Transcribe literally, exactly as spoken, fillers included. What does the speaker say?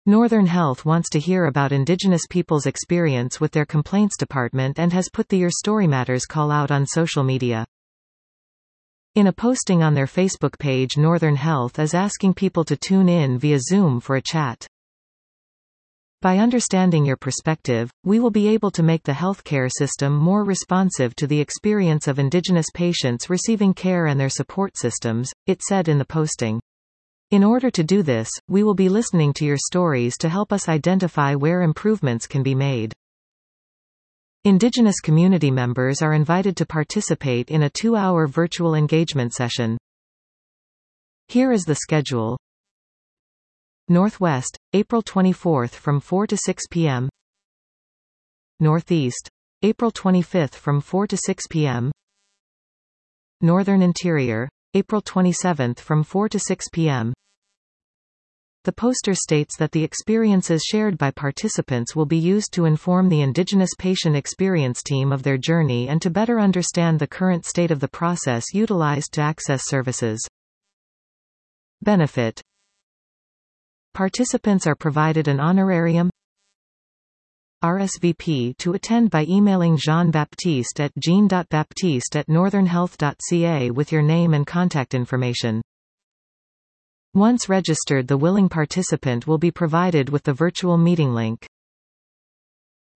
Northern Health wants to hear about Indigenous people's experience with their complaints department and has put the Your Story Matters call out on social media. In a posting on their Facebook page, Northern Health is asking people to tune in via Zoom for a chat. By understanding your perspective, we will be able to make the healthcare system more responsive to the experience of Indigenous patients receiving care and their support systems, it said in the posting. In order to do this, we will be listening to your stories to help us identify where improvements can be made. Indigenous community members are invited to participate in a two-hour virtual engagement session. Here is the schedule. Northwest, April twenty-fourth from four to six p m Northeast, April twenty-fifth from four to six p m Northern Interior, April twenty-seventh from four to six p m The poster states that the experiences shared by participants will be used to inform the Indigenous patient experience team of their journey and to better understand the current state of the process utilized to access services. Benefit: participants are provided an honorarium. R S V P to attend by emailing Jean-Baptiste at jean dot baptiste at northern health dot c a with your name and contact information. Once registered, the willing participant will be provided with the virtual meeting link.